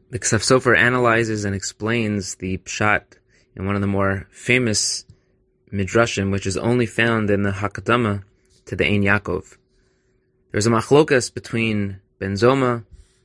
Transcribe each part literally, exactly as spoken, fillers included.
The Ksaf Sofer analyzes and explains the Pshat in one of the more famous Midrashim, which is only found in the Hakadama to the Ein Yaakov. There's a machlokas between Ben Zoma,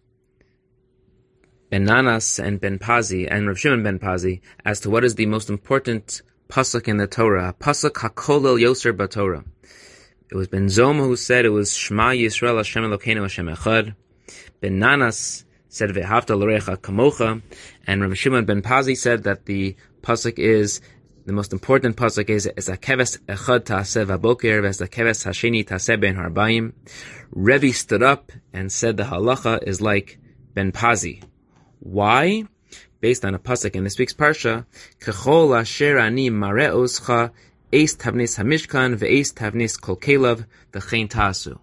Ben Nanas, and Ben Pazi, and Rav Shimon Ben Pazi, as to what is the most important pasuk in the Torah, pasuk HaKolel Yoser BaTorah. It was Ben Zoma who said it was Shema Yisrael Hashem Elokeinu Hashem Echad. Ben Nanas said Ve'havta L'Orecha Kamocha, and Rav Shimon Ben Pazi said that the pasuk is, the most important pasuk is Ezakeves Echad Ta'aseh V'Boker V'Ezakeves Hasheni Ta'aseh Ben Harbayim. Rebbe stood up and said the halacha is like Ben Pazi. Why? Based on a pasuk in this week's parsha, Kechol Asher Ani Mareh Oscha Eis Tavnis Hamishkan Ve'eis Tavnis Kol Kelev V'Chein Ta'asu.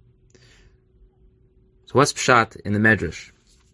So what's pshat in the Medrash?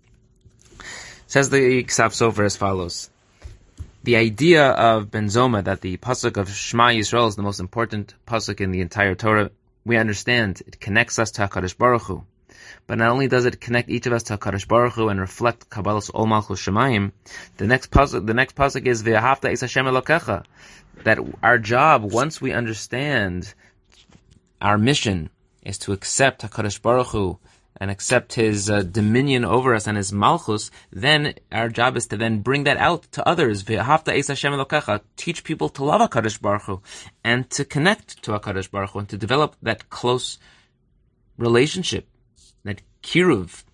Says the Ksaf Sofer as follows. The idea of Ben Zoma, that the pasuk of Shema Yisrael is the most important pasuk in the entire Torah, we understand it connects us to HaKadosh Baruch Hu. But not only does it connect each of us to HaKadosh Baruch Hu and reflect Kabbalas Ol Malchus Shemayim, the next pasuk, the next pasuk is Ve'ahavta Es Hashem Elokecha, that our job, once we understand our mission, is to accept HaKadosh Baruch Hu and accept His uh, dominion over us and His Malchus, then our job is to then bring that out to others. Ve'ahavta Es Hashem Elokecha, teach people to love HaKadosh Baruch Hu and to connect to HaKadosh Baruch Hu and to develop that close relationship, that kiruv.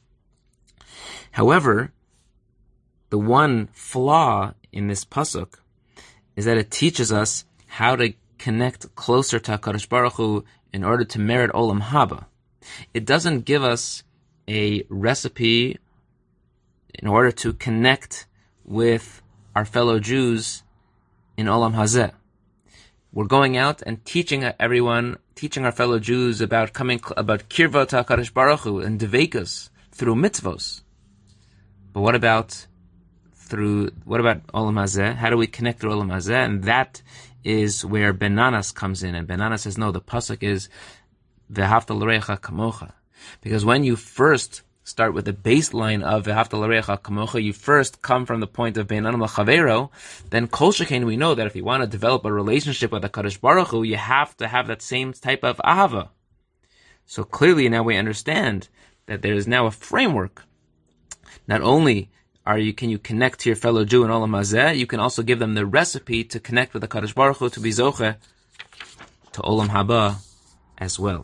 However, the one flaw in this pasuk is that it teaches us how to connect closer to HaKadosh Baruch Hu in order to merit Olam Haba. It doesn't give us a recipe in order to connect with our fellow Jews in Olam Hazeh. We're going out and teaching everyone, teaching our fellow Jews about coming, about kirva to HaKadosh Baruch Hu and devekas through mitzvos. But what about through, what about Olam Hazeh? How do we connect through Olam Hazeh? And that is where Ben Nanas comes in. And Ben Nanas says, no, the pasuk is Ve'havta L'Orecha Kamocha. Because when you first start with the baseline of Ve'havta L'Orecha Kamocha, you first come from the point of Bein Adam L'Chavero, then Kol Shekain, we know that if you want to develop a relationship with HaKadosh Baruch Hu, you have to have that same type of ahava. So clearly now we understand that there is now a framework. Not only are you, can you connect to your fellow Jew in Olam Hazeh, you can also give them the recipe to connect with HaKadosh Baruch Hu, to be zoche to Olam Haba as well.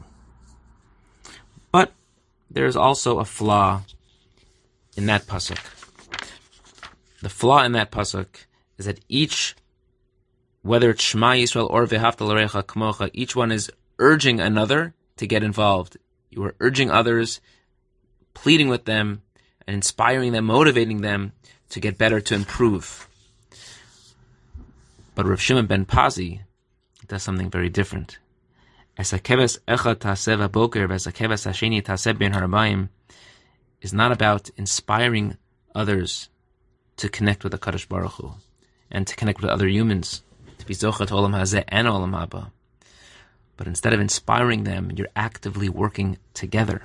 But there's also a flaw in that pasuk. The flaw in that pasuk is that each, whether it's Shema Yisrael or Ve'havta L'Orecha Kamocha, each one is urging another to get involved. You are urging others, pleading with them, and inspiring them, motivating them to get better, to improve. But Rav Shimon Ben Pazi does something very different. Esakeves echad ta'aseh v'boker v'esakeves hasheni ta'aseh ben harbayim is not about inspiring others to connect with the HaKadosh Baruch Hu and to connect with other humans, to be zochet olam hazeh and olam haba. But instead of inspiring them, you're actively working together.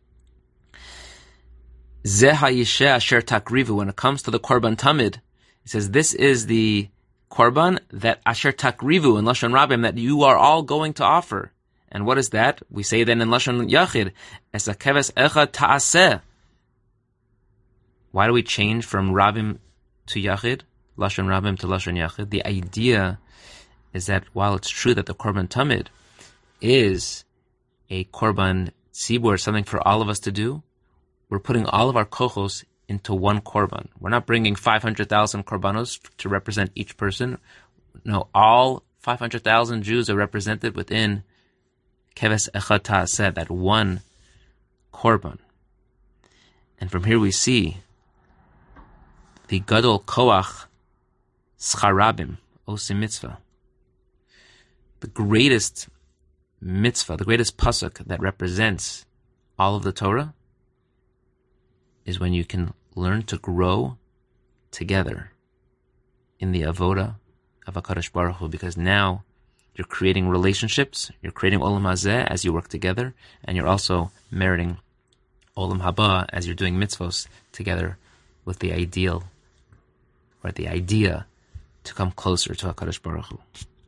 Zeh ha'yisheh asher takrivu. When it comes to the korban tamid, it says this is the korban that asher takrivu in Lashon Rabim, that you are all going to offer. And what is that? We say then in Lashon Yachid, Esakeves echad ta'aseh. Why do we change from Rabim to Yachid? Lashon Rabim to Lashon Yachid? The idea is that while it's true that the Korban Tamid is a Korban Tzibur, something for all of us to do, we're putting all of our kochos into one Korban. We're not bringing five hundred thousand Korbanos to represent each person. No, all five hundred thousand Jews are represented within Keves Echad Ta'aseh, that one Korban. And from here we see the Gadol Koach Scharabim Osim Mitzvah. The greatest mitzvah, the greatest pasuk that represents all of the Torah is when you can learn to grow together in the avoda of HaKadosh Baruch Hu, because now you're creating relationships, you're creating Olam Hazeh as you work together, and you're also meriting Olam Haba as you're doing mitzvos together with the ideal, or the idea to come closer to HaKadosh Baruch Hu.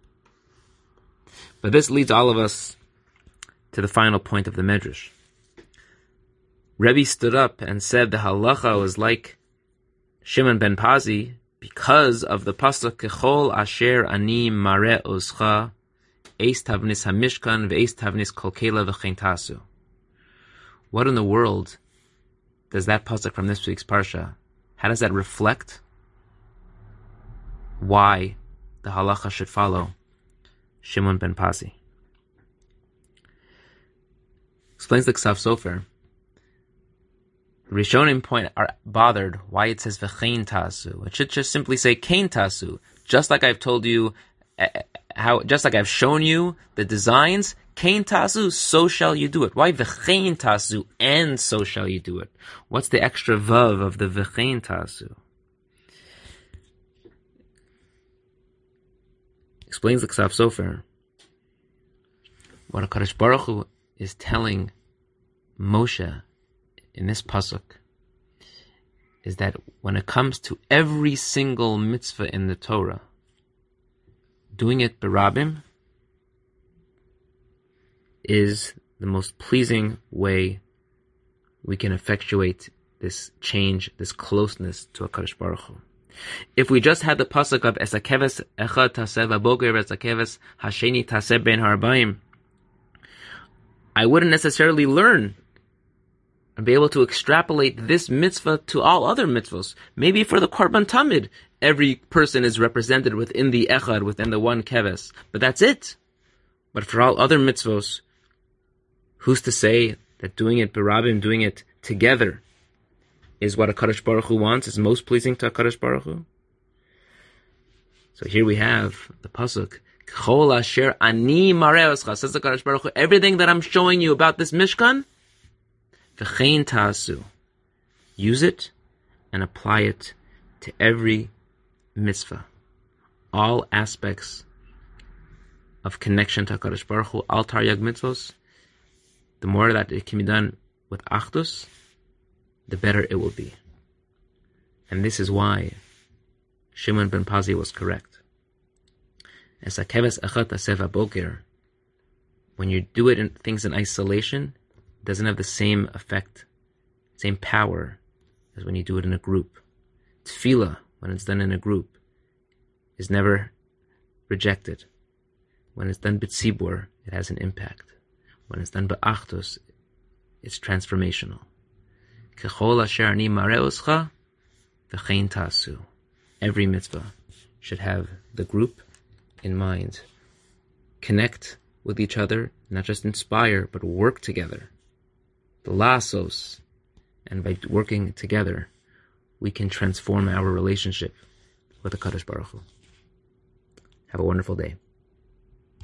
But this leads all of us to the final point of the Medrash. Rebbe stood up and said the halacha was like Shimon ben Pazi because of the pasuk Kechol asher ani mare oscha eis tavnis hamishkan ve'eis tavnis kol kela v'chein tasu. What in the world does that pasuk from this week's parsha, how does that reflect why the halacha should follow Shimon ben Pazi? Explains the Ksav Sofer. Rishonim point are bothered why it says v'chein tasu. It should just simply say kein tasu. Just like I've told you, uh, how, just like I've shown you the designs, kein tasu, so shall you do it. Why v'chein tasu and so shall you do it? What's the extra vav of the v'chein tasu? Explains the Ksav Sofer. What HaKadosh Baruch Hu is telling Moshe in this pasuk is that when it comes to every single mitzvah in the Torah, doing it berabim is the most pleasing way we can effectuate this change, this closeness to HaKadosh Baruch Hu. If we just had the pasuk of Esakeves echad taseh v'boker Esakeves hasheni taseh ben harbaim, I wouldn't necessarily learn and be able to extrapolate this mitzvah to all other mitzvahs. Maybe for the Korban Tamid, every person is represented within the Echad, within the one Keves. But that's it. But for all other mitzvahs, who's to say that doing it berabim, doing it together, is what HaKadosh Baruch Hu wants, is most pleasing to HaKadosh Baruch Hu? So here we have the pasuk, Chol asher ani mareoscha, says the HaKadosh Baruch Hu, everything that I'm showing you about this Mishkan, v'chein ta'asu, use it and apply it to every mitzvah, all aspects of connection to HaKadosh Baruch Hu, al taryag mitzvos. The more that it can be done with achdus, the better it will be. And this is why Shimon ben Pazi was correct. As a keves echad taseh v'boker, when you do it in things in isolation, it doesn't have the same effect, same power as when you do it in a group. Tefillah, when it's done in a group, is never rejected. When it's done b'tzibur, it has an impact. When it's done b'achdus, it's transformational. Kechol asher ani mareoscha v'chein tasu. Every mitzvah should have the group in mind. Connect with each other, not just inspire, but work together. The lasos, and by working together, we can transform our relationship with the HaKadosh Baruch Hu. Have a wonderful day.